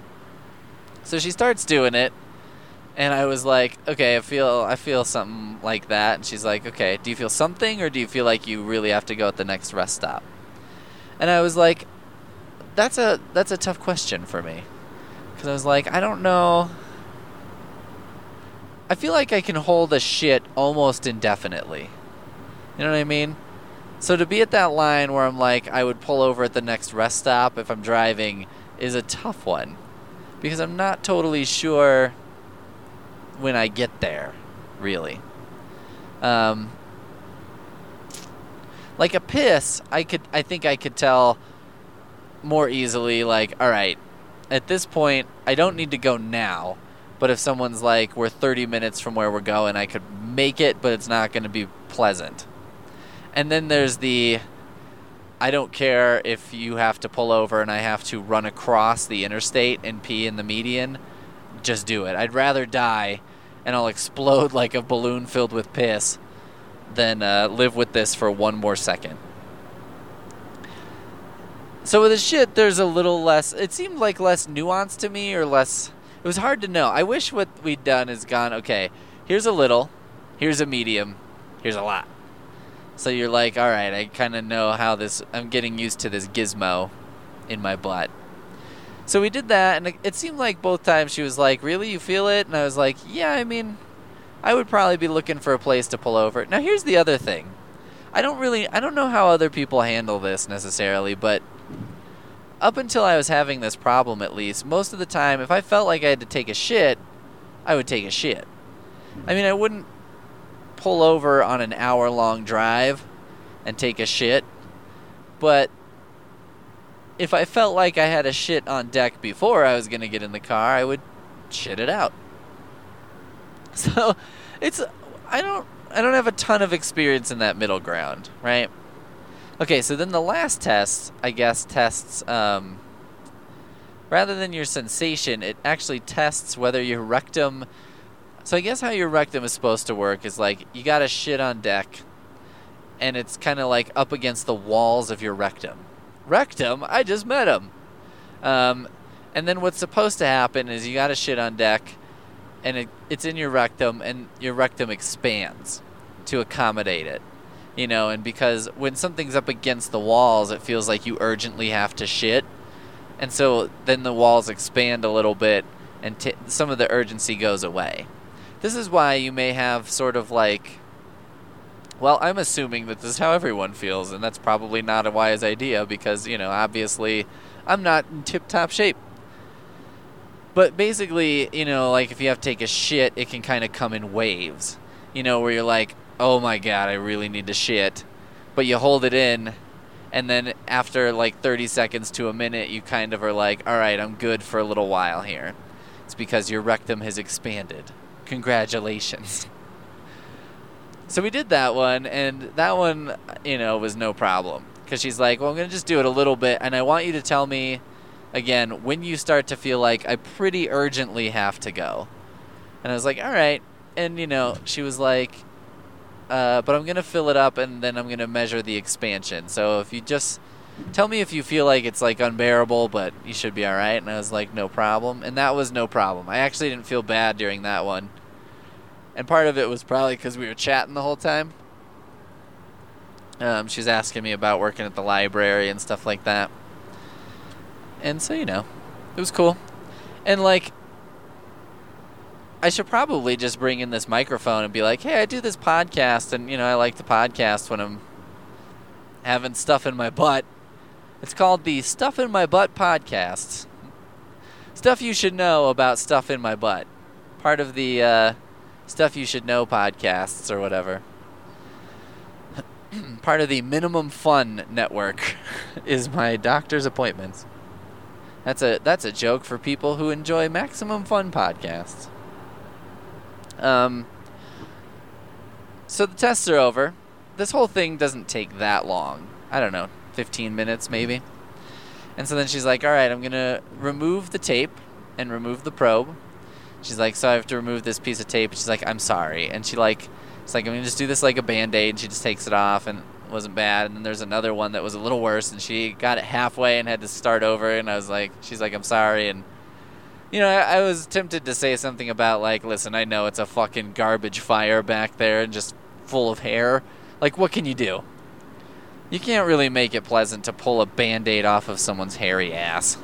So she starts doing it, and I was like, okay, I feel I feel something like that. And she's like, okay, do you feel something, or do you feel like you really have to go at the next rest stop? And I was like, that's a that's a tough question for me, because I was like, I don't know. I feel like I can hold a shit almost indefinitely. You know what I mean? So to be at that line where I'm like, I would pull over at the next rest stop if I'm driving is a tough one. Because I'm not totally sure when I get there, really. Um, like a piss, I could, I think I could tell more easily, like, all right, at this point, I don't need to go now. But if someone's like, we're thirty minutes from where we're going, I could make it, but it's not going to be pleasant. And then there's the, I don't care if you have to pull over and I have to run across the interstate and pee in the median. Just do it. I'd rather die and I'll explode like a balloon filled with piss than uh, live with this for one more second. So with the shit, there's a little less, it seemed like less nuance to me, or less, it was hard to know. I wish what we'd done is gone, okay, here's a little, here's a medium, here's a lot. So you're like, all right, I kind of know how this, I'm getting used to this gizmo in my butt. So we did that, and it seemed like both times she was like, really, you feel it? And I was like, yeah, I mean, I would probably be looking for a place to pull over. Now, here's the other thing. I don't really, I don't know how other people handle this necessarily, but up until I was having this problem, at least, most of the time, if I felt like I had to take a shit, I would take a shit. I mean, I wouldn't pull over on an hour-long drive and take a shit, but if I felt like I had a shit on deck before I was going to get in the car, I would shit it out. So, it's, I don't, I don't have a ton of experience in that middle ground, right? Okay, so then the last test, I guess, tests, um, rather than your sensation, it actually tests whether your rectum, so I guess how your rectum is supposed to work is like, you got a shit on deck, and it's kind of like up against the walls of your rectum. Rectum? I just met him. Um, and then what's supposed to happen is you got a shit on deck, and it, it's in your rectum, and your rectum expands to accommodate it. You know, and because when something's up against the walls, it feels like you urgently have to shit. And so then the walls expand a little bit, and t- some of the urgency goes away. This is why you may have sort of like, well, I'm assuming that this is how everyone feels, and that's probably not a wise idea because, you know, obviously I'm not in tip-top shape. But basically, you know, like if you have to take a shit, it can kind of come in waves. You know, where you're like, oh my god, I really need to shit. But you hold it in, and then after like thirty seconds to a minute, you kind of are like, alright, I'm good for a little while here. It's because your rectum has expanded. Congratulations. So we did that one, and that one, you know, was no problem. Because she's like, well, I'm going to just do it a little bit, and I want you to tell me, again, when you start to feel like I pretty urgently have to go. And I was like, alright. And, you know, she was like, uh, but I'm going to fill it up, and then I'm going to measure the expansion. So if you just tell me if you feel like it's, like, unbearable, but you should be alright. And I was like, no problem. And that was no problem. I actually didn't feel bad during that one. And part of it was probably because we were chatting the whole time. Um, she was asking me about working at the library and stuff like that. And so, you know, it was cool. And, like, I should probably just bring in this microphone and be like, hey, I do this podcast, and, you know, I like to podcast when I'm having stuff in my butt. It's called the Stuff in My Butt Podcast. Stuff you should know about stuff in my butt. Part of the uh, Stuff You Should Know podcasts or whatever. Part of the Minimum Fun Network is my doctor's appointments. That's a that's a joke for people who enjoy Maximum Fun podcasts. Um. So the tests are over. This whole thing doesn't take that long. I don't know, fifteen minutes maybe. And so then she's like, all right, I'm going to remove the tape and remove the probe. She's like, so I have to remove this piece of tape. She's like, I'm sorry. And she like, it's like, I'm going to just do this like a Band-Aid. She just takes it off, and it wasn't bad. And then there's another one that was a little worse, and she got it halfway and had to start over. And I was like, she's like, I'm sorry. And, you know, I, I was tempted to say something about like, listen, I know it's a fucking garbage fire back there and just full of hair. Like, what can you do? You can't really make it pleasant to pull a Band-Aid off of someone's hairy ass.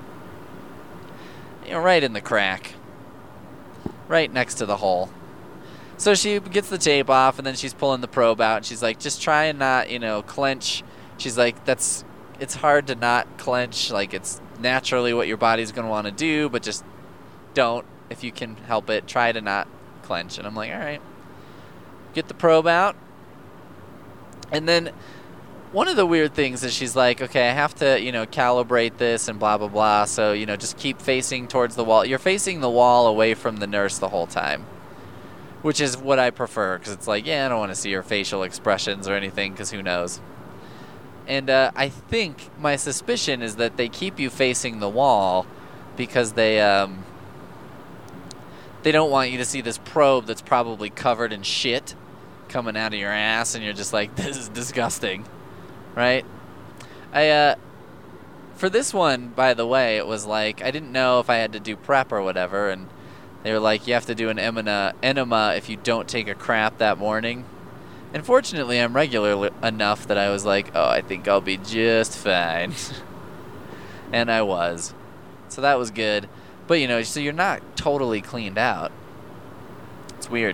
You know, right in the crack. Right next to the hole. So she gets the tape off, and then she's pulling the probe out, and she's like, just try and not, you know, clench. She's like, that's, it's hard to not clench. Like, it's naturally what your body's going to want to do, but just don't, if you can help it. Try to not clench. And I'm like, all right. Get the probe out. And then one of the weird things is she's like, okay, I have to, you know, calibrate this and blah, blah, blah. So, you know, just keep facing towards the wall. You're facing the wall away from the nurse the whole time. which is what I prefer, because it's like, yeah, I don't want to see your facial expressions or anything, because who knows. And uh, I think my suspicion is that they keep you facing the wall because they um, they don't want you to see this probe that's probably covered in shit coming out of your ass, and you're just like, this is disgusting, right? I uh, for this one, by the way, it was like, I didn't know if I had to do prep or whatever, and they were like, you have to do an enema, enema if you don't take a crap that morning. And fortunately, I'm regular enough that I was like, oh, I think I'll be just fine. And I was. So that was good. But, you know, so you're not totally cleaned out. It's weird.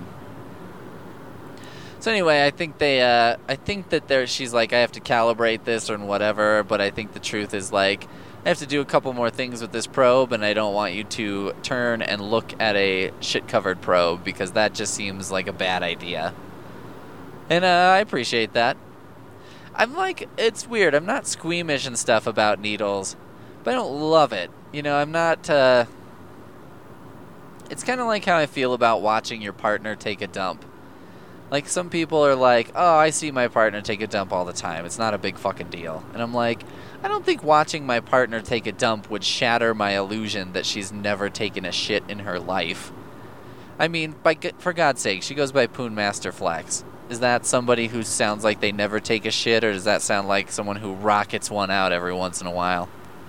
So anyway, I think they, uh, I think that there, she's like, I have to calibrate this or whatever, but I think the truth is like, I have to do a couple more things with this probe, and I don't want you to turn and look at a shit-covered probe, because that just seems like a bad idea. And uh, I appreciate that. I'm like, it's weird. I'm not squeamish and stuff about needles, but I don't love it. You know, I'm not, uh... It's kind of like how I feel about watching your partner take a dump. Like, some people are like, oh, I see my partner take a dump all the time. It's not a big fucking deal. And I'm like, I don't think watching my partner take a dump would shatter my illusion that she's never taken a shit in her life. I mean, by for God's sake, she goes by Poon Master Flex. Is that somebody who sounds like they never take a shit, or does that sound like someone who rockets one out every once in a while?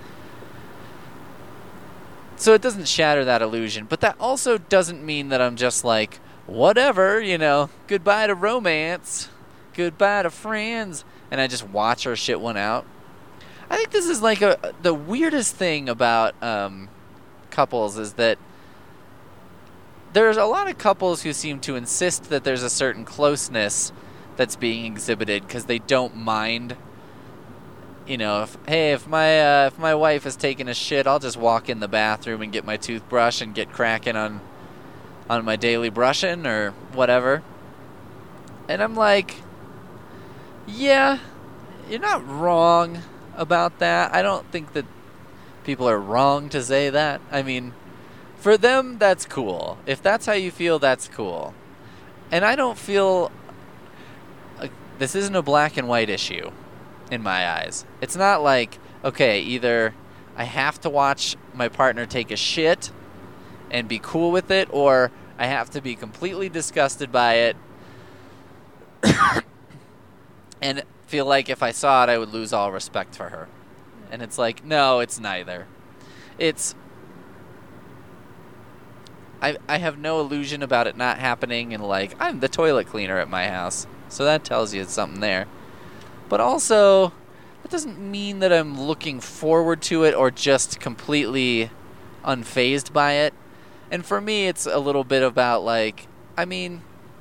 So it doesn't shatter that illusion, but that also doesn't mean that I'm just like, whatever, you know, goodbye to romance, goodbye to friends, and I just watch her shit one out. I think this is like a the weirdest thing about um, couples is that there's a lot of couples who seem to insist that there's a certain closeness that's being exhibited because they don't mind. You know, if, hey, if my uh, if my wife is taking a shit, I'll just walk in the bathroom and get my toothbrush and get cracking on on my daily brushing or whatever. And I'm like, yeah, you're not wrong about that. I don't think that people are wrong to say that. I mean, for them, that's cool. If that's how you feel, that's cool. And I don't feel... Uh, this isn't a black and white issue, in my eyes. It's not like, okay, either I have to watch my partner take a shit and be cool with it, or I have to be completely disgusted by it and feel like if I saw it, I would lose all respect for her. And it's like, no, it's neither. It's... I I have no illusion about it not happening, and like, I'm the toilet cleaner at my house, so that tells you it's something there. But also, that doesn't mean that I'm looking forward to it or just completely unfazed by it. And for me, it's a little bit about like, I mean,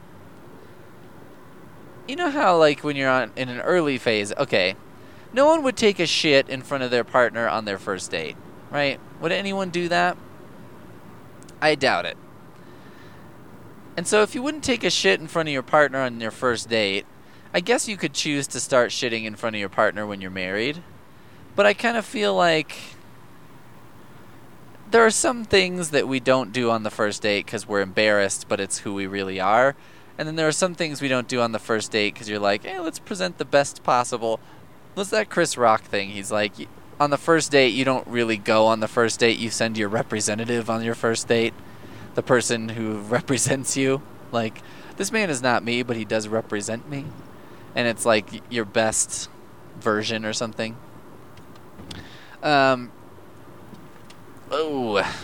you know how like when you're on in an early phase, okay, no one would take a shit in front of their partner on their first date, right? Would anyone do that? I doubt it. And so if you wouldn't take a shit in front of your partner on your first date, I guess you could choose to start shitting in front of your partner when you're married. But I kind of feel like there are some things that we don't do on the first date because we're embarrassed, but it's who we really are. And then there are some things we don't do on the first date because you're like, hey, let's present the best possible. What's that Chris Rock thing? He's like, on the first date, you don't really go on the first date. You send your representative on your first date, the person who represents you. Like, this man is not me, but he does represent me. And it's like your best version or something. Um. Oh.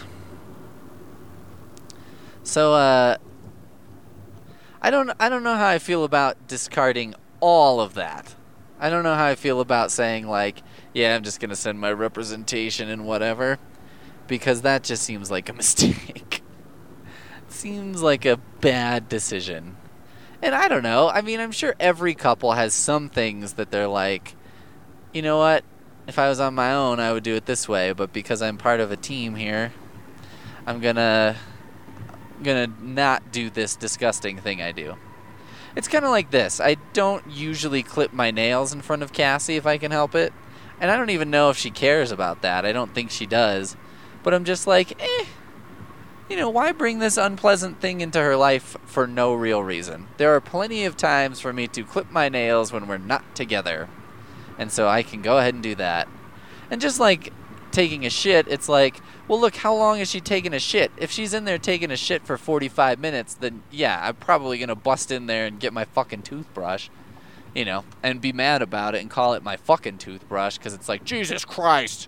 So, uh, I don't, I don't know how I feel about discarding all of that. I don't know how I feel about saying, like, yeah, I'm just going to send my representation and whatever, because that just seems like a mistake. Seems like a bad decision. And I don't know. I mean, I'm sure every couple has some things that they're like, you know what? If I was on my own, I would do it this way, but because I'm part of a team here, I'm going to going to not do this disgusting thing I do. It's kind of like this. I don't usually clip my nails in front of Cassie if I can help it. And I don't even know if she cares about that. I don't think she does. But I'm just like, eh, you know, why bring this unpleasant thing into her life for no real reason? There are plenty of times for me to clip my nails when we're not together. And so I can go ahead and do that. And just like taking a shit, it's like, well, look, how long is she taking a shit? If she's in there taking a shit for forty-five minutes, then yeah, I'm probably going to bust in there and get my fucking toothbrush, you know, and be mad about it and call it my fucking toothbrush because it's like, Jesus Christ.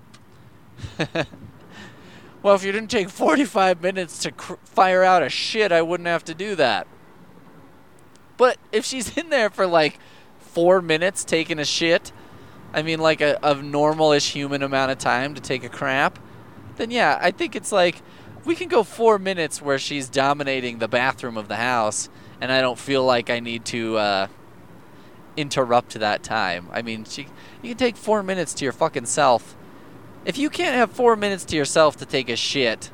Well, if you didn't take forty-five minutes to cr- fire out a shit, I wouldn't have to do that. But if she's in there for like four minutes taking a shit, I mean like a, a normal-ish human amount of time to take a crap, then yeah, I think it's like we can go four minutes where she's dominating the bathroom of the house and I don't feel like I need to uh, interrupt that time. I mean, she, you can take four minutes to your fucking self. If you can't have four minutes to yourself to take a shit,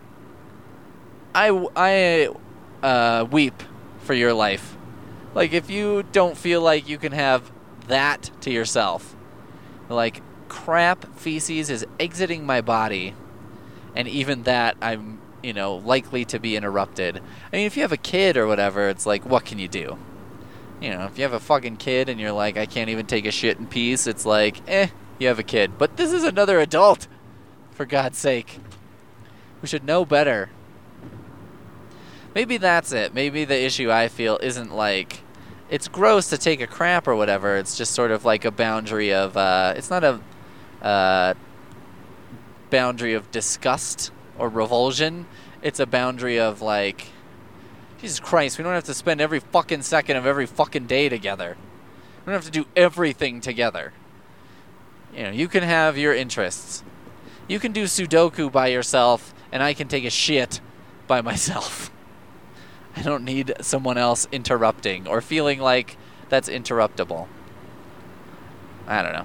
I, I uh, weep for your life. Like, if you don't feel like you can have that to yourself, like, crap feces is exiting my body, and even that I'm, you know, likely to be interrupted. I mean, if you have a kid or whatever, it's like, what can you do? You know, if you have a fucking kid and you're like, I can't even take a shit in peace, it's like, eh, you have a kid. But this is another adult. For God's sake. We should know better. Maybe that's it. Maybe the issue I feel isn't like, it's gross to take a crap or whatever. It's just sort of like a boundary of, uh, it's not a uh, boundary of disgust or revulsion. It's a boundary of like, Jesus Christ, we don't have to spend every fucking second of every fucking day together. We don't have to do everything together. You know, you can have your interests. You can do Sudoku by yourself, and I can take a shit by myself. I don't need someone else interrupting or feeling like that's interruptible. I don't know.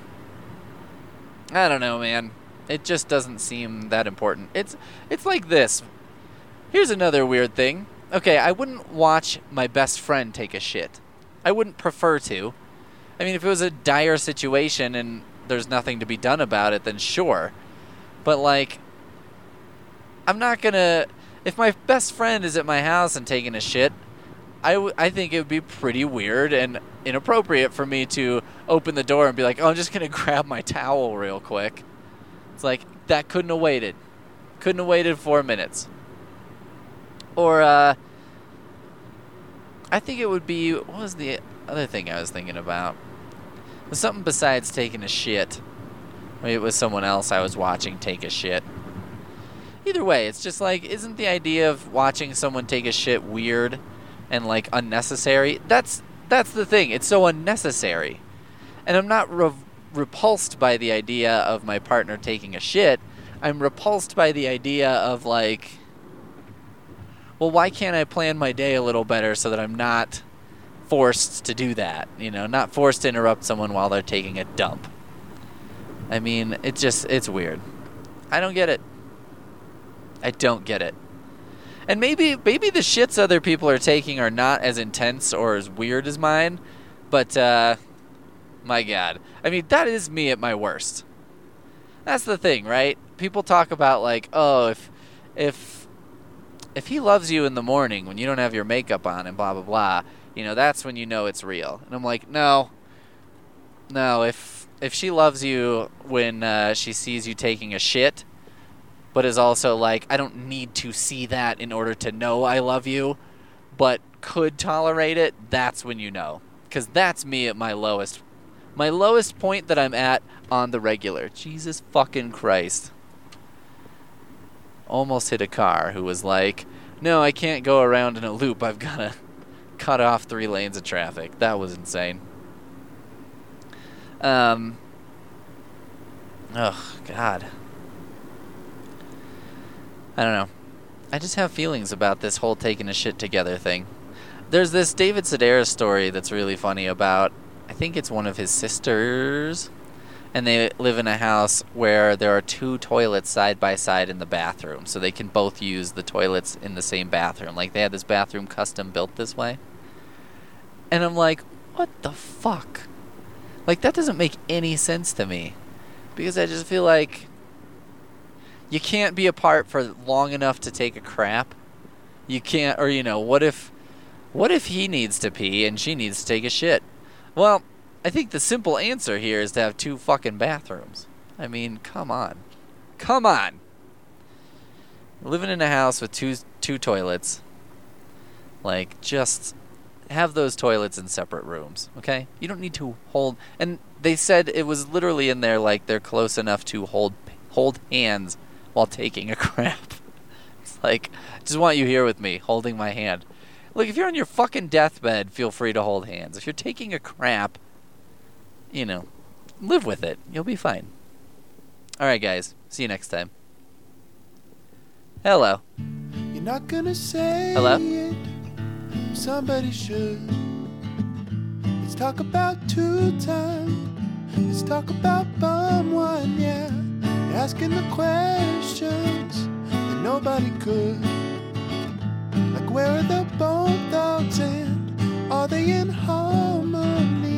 I don't know, man. It just doesn't seem that important. It's it's like this. Here's another weird thing. Okay, I wouldn't watch my best friend take a shit. I wouldn't prefer to. I mean, if it was a dire situation and there's nothing to be done about it, then sure. But, like, I'm not going to... If my best friend is at my house and taking a shit, I, w- I think it would be pretty weird and inappropriate for me to open the door and be like, oh, I'm just going to grab my towel real quick. It's like, that couldn't have waited. Couldn't have waited four minutes. Or, uh... I think it would be... What was the other thing I was thinking about? It was something besides taking a shit. Maybe it was someone else I was watching take a shit. Either way, it's just like, isn't the idea of watching someone take a shit weird and, like, unnecessary? That's that's the thing. It's so unnecessary. And I'm not re- repulsed by the idea of my partner taking a shit. I'm repulsed by the idea of, like, well, why can't I plan my day a little better so that I'm not forced to do that? You know, not forced to interrupt someone while they're taking a dump. I mean, it's just, it's weird. I don't get it. I don't get it. And maybe maybe the shits other people are taking are not as intense or as weird as mine, but, uh, my God. I mean, that is me at my worst. That's the thing, right? People talk about, like, oh, if, if, if he loves you in the morning when you don't have your makeup on and blah, blah, blah, you know, that's when you know it's real. And I'm like, no, no, if... If she loves you when uh, she sees you taking a shit, but is also like, I don't need to see that in order to know I love you, but could tolerate it, that's when you know. Because that's me at my lowest. My lowest point that I'm at on the regular. Jesus fucking Christ. Almost hit a car who was like, no, I can't go around in a loop. I've got to cut off three lanes of traffic. That was insane. Um, oh, God. I don't know. I just have feelings about this whole taking a shit together thing. There's this David Sedaris story that's really funny about, I think it's one of his sisters, and they live in a house where there are two toilets side by side in the bathroom, so they can both use the toilets in the same bathroom. Like, they had this bathroom custom built this way. And I'm like, what the fuck? Like, that doesn't make any sense to me. Because I just feel like you can't be apart for long enough to take a crap. You can't, or, you know, what if, what if he needs to pee and she needs to take a shit? Well, I think the simple answer here is to have two fucking bathrooms. I mean, come on. Come on. Living in a house with two two toilets, like, just have those toilets in separate rooms, okay? You don't need to hold, and they said it was literally in there like they're close enough to hold hold hands while taking a crap. It's like, I just want you here with me, holding my hand. Look, if you're on your fucking deathbed, feel free to hold hands. If you're taking a crap, you know, live with it. You'll be fine. All right, guys. See you next time. Hello. You're not gonna say Hello? it. Somebody should. Let's talk about two time. Let's talk about bum one, yeah. Asking the questions that nobody could. Like, where are the bone thugs and are they in harmony?